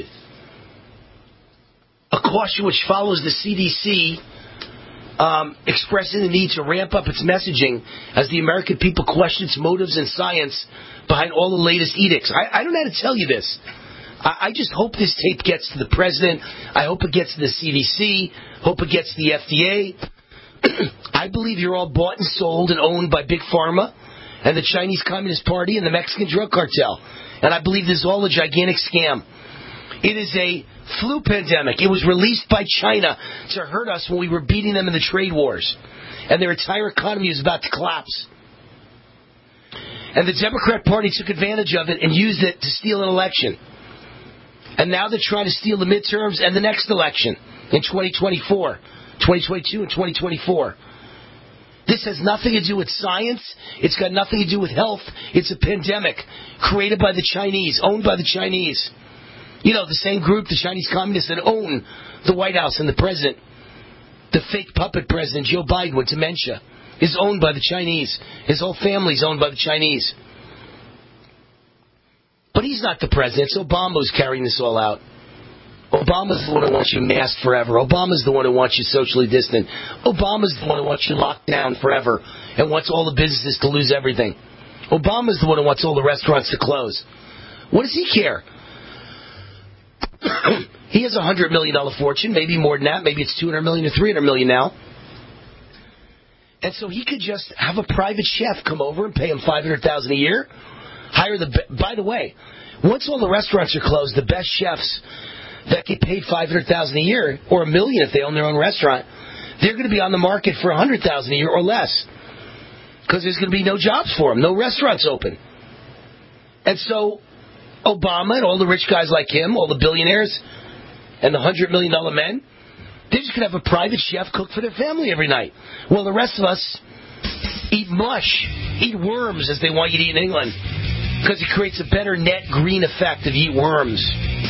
A caution which follows the C D C um, expressing the need to ramp up its messaging as the American people question its motives and science behind all the latest edicts. I, I don't know how to tell you this. I, I just hope this tape gets to the president. I hope it gets to the C D C. Hope it gets to the F D A. I believe you're all bought and sold and owned by Big Pharma and the Chinese Communist Party and the Mexican drug cartel. And I believe this is all a gigantic scam. It is a flu pandemic. It was released by China to hurt us when we were beating them in the trade wars. And their entire economy was about to collapse. And the Democrat Party took advantage of it and used it to steal an election. And now they're trying to steal the midterms and the next election in twenty twenty-four, twenty twenty-two, and twenty twenty-four. This has nothing to do with science. It's got nothing to do with health. It's a pandemic created by the Chinese, owned by the Chinese. You know, the same group, the Chinese communists that own the White House and the president, the fake puppet president, Joe Biden, with dementia, is owned by the Chinese. His whole family's owned by the Chinese. But he's not the president. It's Obama who's carrying this all out. Obama's the one who wants you masked forever. Obama's the one who wants you socially distant. Obama's the one who wants you locked down forever and wants all the businesses to lose everything. Obama's the one who wants all the restaurants to close. What does he care? He has a one hundred million dollars fortune, maybe more than that. Maybe it's two hundred million dollars or three hundred million dollars now. And so he could just have a private chef come over and pay him five hundred thousand dollars a year. Hire the. By the way, once all the restaurants are closed, the best chefs that get paid five hundred thousand dollars a year, or a million if they own their own restaurant, they're going to be on the market for one hundred thousand dollars a year or less. Because there's going to be no jobs for them, no restaurants open. And so Obama and all the rich guys like him, all the billionaires and the one hundred million dollars men, they're just going to have a private chef cook for their family every night. Well, the rest of us eat mush, eat worms as they want you to eat in England, because it creates a better net green effect if you eat worms.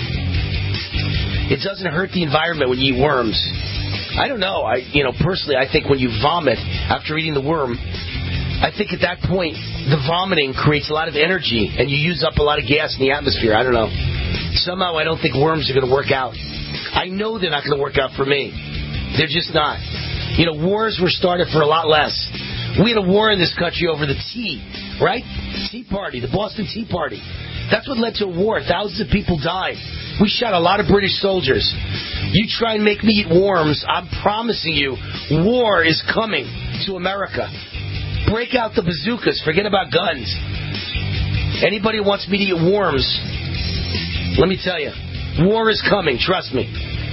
It doesn't hurt the environment when you eat worms. I don't know. I, you know, personally, I think when you vomit after eating the worm, I think at that point, the vomiting creates a lot of energy, and you use up a lot of gas in the atmosphere. I don't know. Somehow I don't think worms are going to work out. I know they're not going to work out for me. They're just not. You know, wars were started for a lot less. We had a war in this country over the tea, right? Tea Party, the Boston Tea Party. That's what led to a war. Thousands of people died. We shot a lot of British soldiers. You try and make me eat worms, I'm promising you, war is coming to America. Break out the bazookas. Forget about guns. Anybody who wants me to eat worms, let me tell you, war is coming. Trust me.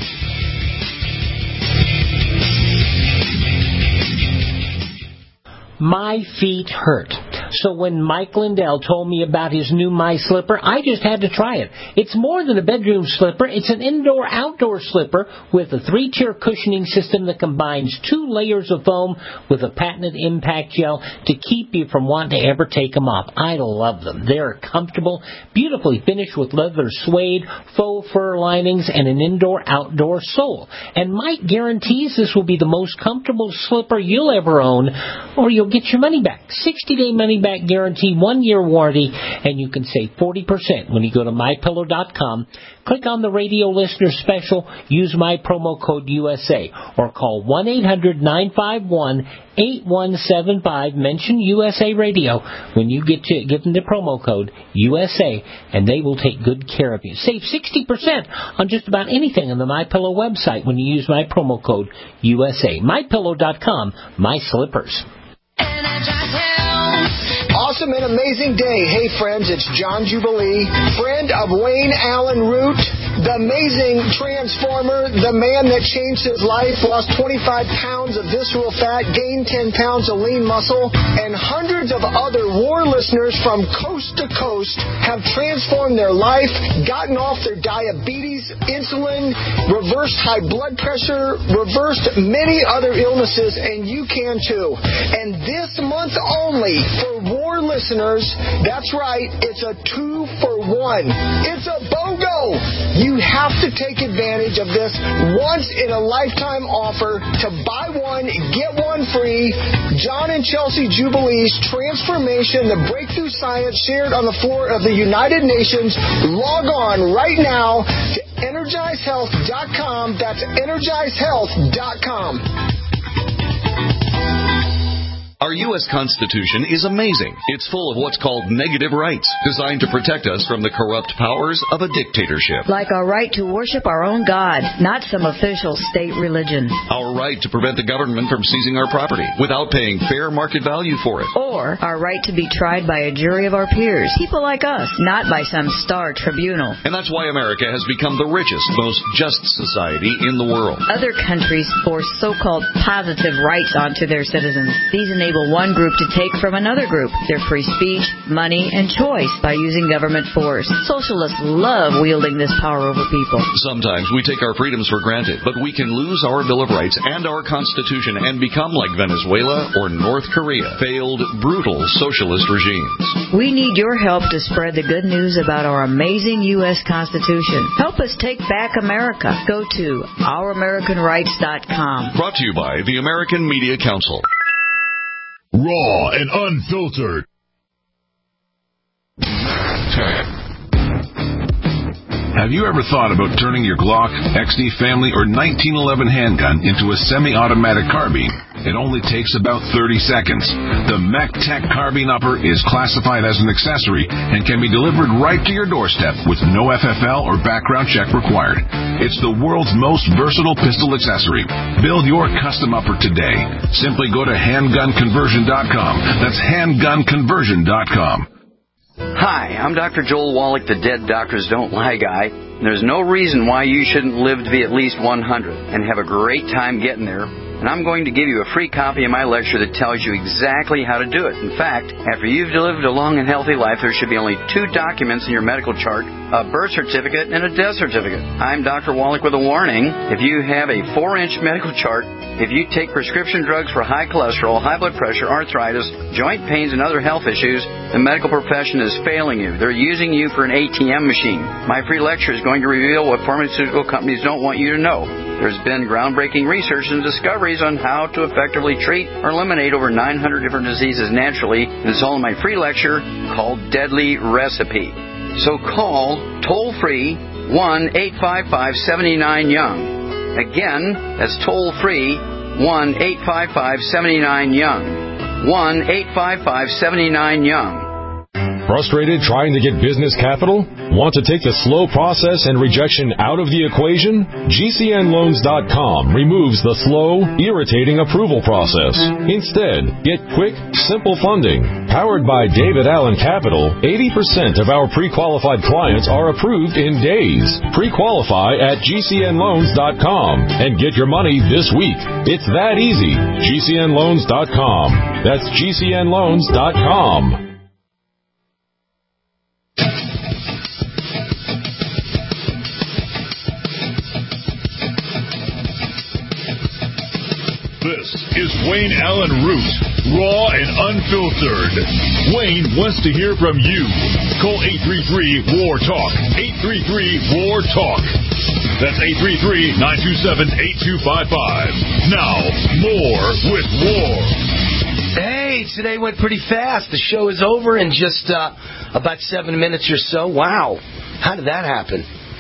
My feet hurt. So when Mike Lindell told me about his new My Slipper, I just had to try it. It's more than a bedroom slipper. It's an indoor-outdoor slipper with a three-tier cushioning system that combines two layers of foam with a patented impact gel to keep you from wanting to ever take them off. I love them. They're comfortable, beautifully finished with leather suede, faux fur linings, and an indoor-outdoor sole. And Mike guarantees this will be the most comfortable slipper you'll ever own, or you'll get your money back. sixty-day money-back guarantee, one-year warranty, and you can save forty percent when you go to my pillow dot com. Click on the radio listener special, use my promo code U S A, or call one eight hundred nine five one eight one seven five. Mention U S A Radio when you get to give them the promo code U S A, and they will take good care of you. Save sixty percent on just about anything on the MyPillow website when you use my promo code U S A. my pillow dot com, my slippers. Awesome and amazing day. Hey, friends, it's John Jubilee, friend of Wayne Allen Root, the amazing transformer, the man that changed his life, lost twenty-five pounds of visceral fat, gained ten pounds of lean muscle, and hundreds of other war listeners from coast to coast have transformed their life, gotten off their diabetes, insulin, reversed high blood pressure, reversed many other illnesses, and you can too. And this month only, for war listeners, that's right, it's a two for one. It's a BOGO. You have to take advantage of this once-in-a-lifetime offer to buy one, get one free. John and Chelsea Jubilee's transformation, the breakthrough science shared on the floor of the United Nations. Log on right now to energize health dot com. That's energize health dot com. Our U S Constitution is amazing. It's full of what's called negative rights, designed to protect us from the corrupt powers of a dictatorship. Like our right to worship our own God, not some official state religion. Our right to prevent the government from seizing our property without paying fair market value for it. Or our right to be tried by a jury of our peers, people like us, not by some star tribunal. And that's why America has become the richest, most just society in the world. Other countries force so-called positive rights onto their citizens. These enable one group to take from another group their free speech, money, and choice by using government force. Socialists love wielding this power over people. Sometimes we take our freedoms for granted, but we can lose our Bill of Rights and our Constitution and become like Venezuela or North Korea, failed, brutal socialist regimes. We need your help to spread the good news about our amazing U S Constitution. Help us take back America. Go to our american rights dot com. Brought to you by the American Media Council. Raw and unfiltered. Have you ever thought about turning your Glock, X D Family, or nineteen eleven handgun into a semi-automatic carbine? It only takes about thirty seconds. The MechTech Carbine Upper is classified as an accessory and can be delivered right to your doorstep with no F F L or background check required. It's the world's most versatile pistol accessory. Build your custom upper today. Simply go to handgun conversion dot com. That's handgun conversion dot com. Hi, I'm Doctor Joel Wallach, the Dead Doctors Don't Lie guy. There's no reason why you shouldn't live to be at least one hundred and have a great time getting there. And I'm going to give you a free copy of my lecture that tells you exactly how to do it. In fact, after you've lived a long and healthy life, there should be only two documents in your medical chart, a birth certificate and a death certificate. I'm Doctor Wallach with a warning. If you have a four-inch medical chart, if you take prescription drugs for high cholesterol, high blood pressure, arthritis, joint pains, and other health issues, the medical profession is failing you. They're using you for an A T M machine. My free lecture is going to reveal what pharmaceutical companies don't want you to know. There's been groundbreaking research and discoveries on how to effectively treat or eliminate over nine hundred different diseases naturally. And it's all in my free lecture called Deadly Recipe. So call toll-free one eight five five, seven nine, young. Again, that's toll-free one eight five five, seven nine, young. one eight five five, seven nine, young. Frustrated trying to get business capital? Want to take the slow process and rejection out of the equation? G C N loans dot com removes the slow, irritating approval process. Instead, get quick, simple funding. Powered by David Allen Capital, eighty percent of our pre-qualified clients are approved in days. Pre-qualify at G C N loans dot com and get your money this week. It's that easy. G C N loans dot com. That's G C N loans dot com. This is Wayne Allen Root, raw and unfiltered. Wayne wants to hear from you. Call eight three three, W A R, TALK. eight three three, W A R, TALK. That's eight three three, nine two seven, eight two five five. Now, more with W A R. Hey, today went pretty fast. The show is over in just uh, about seven minutes or so. Wow. How did that happen?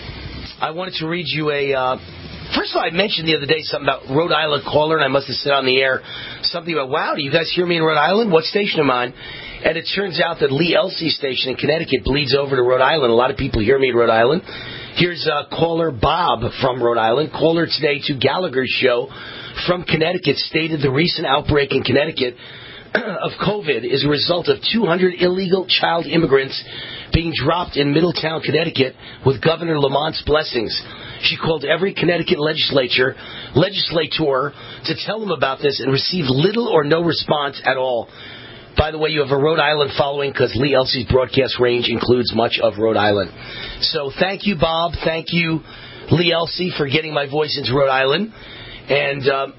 I wanted to read you a... Uh, First of all, I mentioned the other day something about Rhode Island caller, and I must have said on the air something about, wow, do you guys hear me in Rhode Island? What station am I on? And it turns out that Lee Elsey station in Connecticut bleeds over to Rhode Island. A lot of people hear me in Rhode Island. Here's uh, caller Bob from Rhode Island. Caller today to Gallagher's show from Connecticut stated the recent outbreak in Connecticut of COVID is a result of two hundred illegal child immigrants being dropped in Middletown, Connecticut, with Governor Lamont's blessings. She called every Connecticut legislature, legislator to tell them about this and received little or no response at all. By the way, you have a Rhode Island following because Lee Elsey's broadcast range includes much of Rhode Island. So thank you, Bob. Thank you, Lee Elsey, for getting my voice into Rhode Island. And um,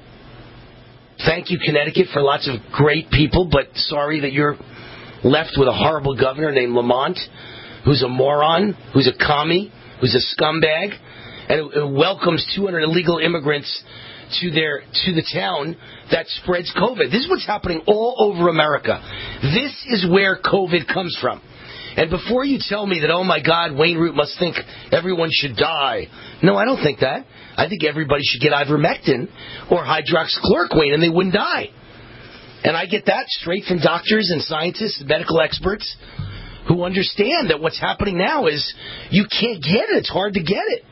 thank you, Connecticut, for lots of great people, but sorry that you're left with a horrible governor named Lamont, who's a moron, who's a commie, who's a scumbag, and it welcomes two hundred illegal immigrants to their to the town that spreads COVID. This is what's happening all over America. This is where COVID comes from. And before you tell me that, oh, my God, Wayne Root must think everyone should die. No, I don't think that. I think everybody should get ivermectin or hydroxychloroquine and they wouldn't die. And I get that straight from doctors and scientists and medical experts who understand that what's happening now is you can't get it. It's hard to get it.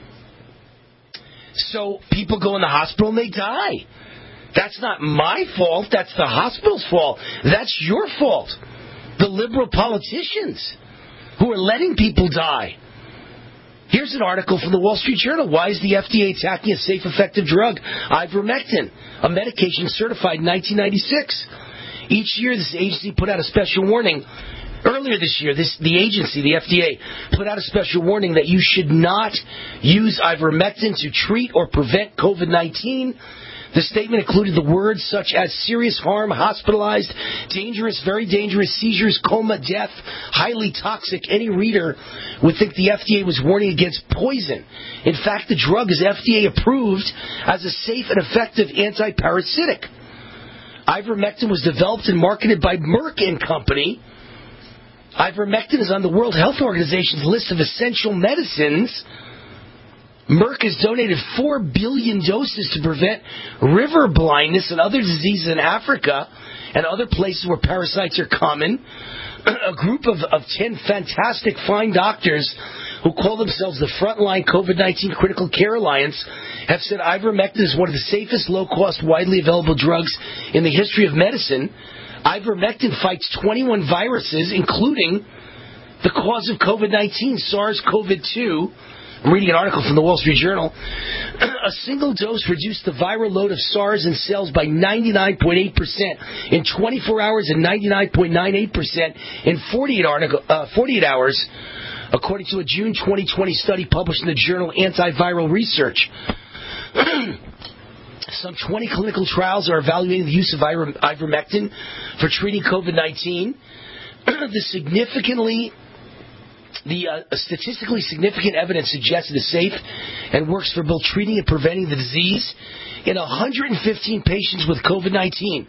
So people go in the hospital and they die. That's not my fault. That's the hospital's fault. That's your fault. The liberal politicians who are letting people die. Here's an article from the Wall Street Journal. Why is the F D A attacking a safe, effective drug, ivermectin, a medication certified in nineteen ninety-six? Each year, this agency put out a special warning. Earlier this year, this, the agency, the F D A, put out a special warning that you should not use ivermectin to treat or prevent COVID nineteen. The statement included the words such as serious harm, hospitalized, dangerous, very dangerous, seizures, coma, death, highly toxic. Any reader would think the F D A was warning against poison. In fact, the drug is F D A approved as a safe and effective anti-parasitic. Ivermectin was developed and marketed by Merck and Company. Ivermectin is on the World Health Organization's list of essential medicines. Merck has donated four billion doses to prevent river blindness and other diseases in Africa and other places where parasites are common. A group of, of ten fantastic fine doctors who call themselves the Frontline COVID nineteen Critical Care Alliance have said ivermectin is one of the safest, low-cost, widely available drugs in the history of medicine. Ivermectin fights twenty-one viruses, including the cause of COVID nineteen, SARS-C o V two. I'm reading an article from the Wall Street Journal. A single dose reduced the viral load of SARS in cells by ninety-nine point eight percent in twenty-four hours and ninety-nine point nine eight percent in forty-eight, article, uh, forty-eight hours, according to a June twenty twenty study published in the journal Antiviral Research. Some twenty clinical trials are evaluating the use of iver- ivermectin for treating COVID nineteen. The significantly The uh, statistically significant evidence suggests it is safe and works for both treating and preventing the disease in one hundred fifteen patients with COVID nineteen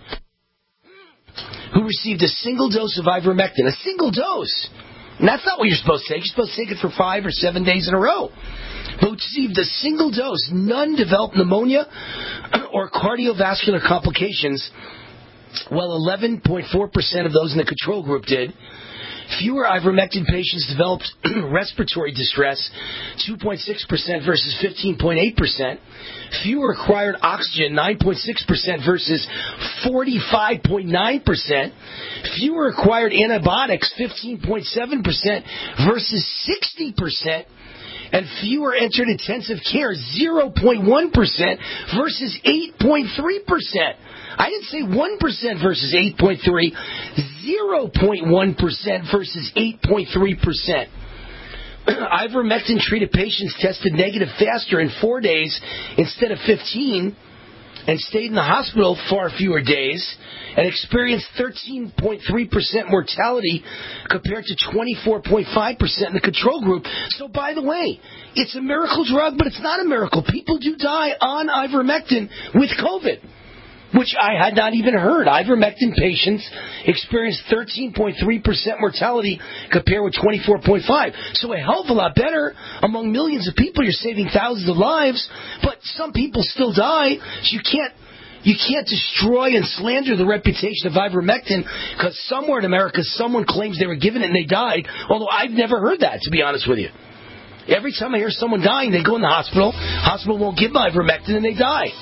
who received a single dose of ivermectin. A single dose. And that's not what you're supposed to take. You're supposed to take it for five or seven days in a row. But received a single dose. None developed pneumonia or cardiovascular complications, while eleven point four percent of those in the control group did. Fewer ivermectin patients developed respiratory distress, two point six percent versus fifteen point eight percent. Fewer required oxygen, nine point six percent versus forty-five point nine percent. Fewer required antibiotics, fifteen point seven percent versus sixty percent. And fewer entered intensive care, zero point one percent versus eight point three percent. I didn't say one percent versus eight point three, zero point one percent versus eight point three percent. Ivermectin-treated patients tested negative faster in four days instead of fifteen and stayed in the hospital far fewer days and experienced thirteen point three percent mortality compared to twenty-four point five percent in the control group. So, by the way, it's a miracle drug, but it's not a miracle. People do die on ivermectin with COVID, which I had not even heard. Ivermectin patients experienced thirteen point three percent mortality compared with twenty-four point five. So a hell of a lot better. Among millions of people, you're saving thousands of lives, but some people still die. So you can't you can't destroy and slander the reputation of ivermectin because somewhere in America someone claims they were given it and they died, although I've never heard that, to be honest with you. Every time I hear someone dying, they go in the hospital. Hospital won't give ivermectin and they die.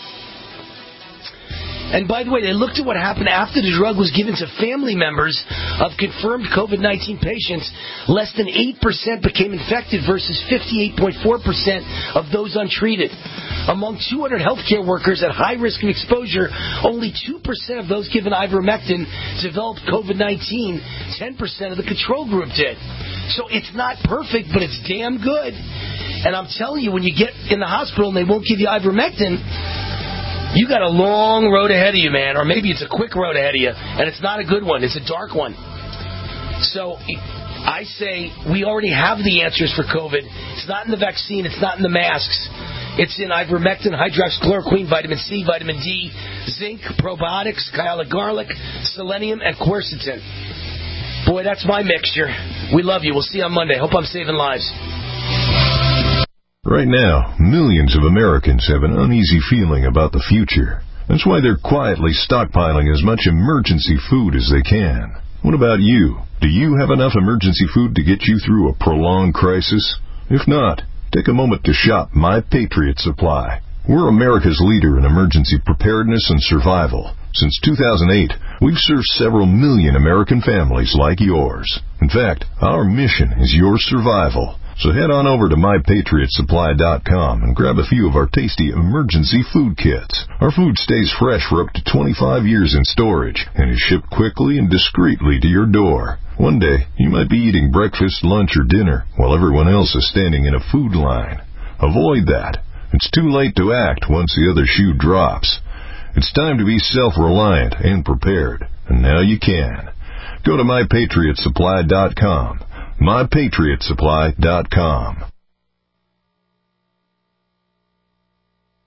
And by the way, they looked at what happened after the drug was given to family members of confirmed COVID nineteen patients. Less than eight percent became infected versus fifty-eight point four percent of those untreated. Among two hundred healthcare workers at high risk of exposure, only two percent of those given ivermectin developed COVID nineteen. ten percent of the control group did. So it's not perfect, but it's damn good. And I'm telling you, when you get in the hospital and they won't give you ivermectin, you got a long road ahead of you, man. Or maybe it's a quick road ahead of you, and it's not a good one. It's a dark one. So I say we already have the answers for COVID. It's not in the vaccine. It's not in the masks. It's in ivermectin, hydroxychloroquine, vitamin C, vitamin D, zinc, probiotics, kyolic garlic, selenium, and quercetin. Boy, that's my mixture. We love you. We'll see you on Monday. Hope I'm saving lives. Right now, millions of Americans have an uneasy feeling about the future. That's why they're quietly stockpiling as much emergency food as they can. What about you? Do you have enough emergency food to get you through a prolonged crisis? If not, take a moment to shop My Patriot Supply. We're America's leader in emergency preparedness and survival. Since two thousand eight, we've served several million American families like yours. In fact, our mission is your survival. So head on over to my patriot supply dot com and grab a few of our tasty emergency food kits. Our food stays fresh for up to twenty-five years in storage and is shipped quickly and discreetly to your door. One day, you might be eating breakfast, lunch, or dinner while everyone else is standing in a food line. Avoid that. It's too late to act once the other shoe drops. It's time to be self-reliant and prepared, and now you can. Go to my patriot supply dot com. my patriot supply dot com.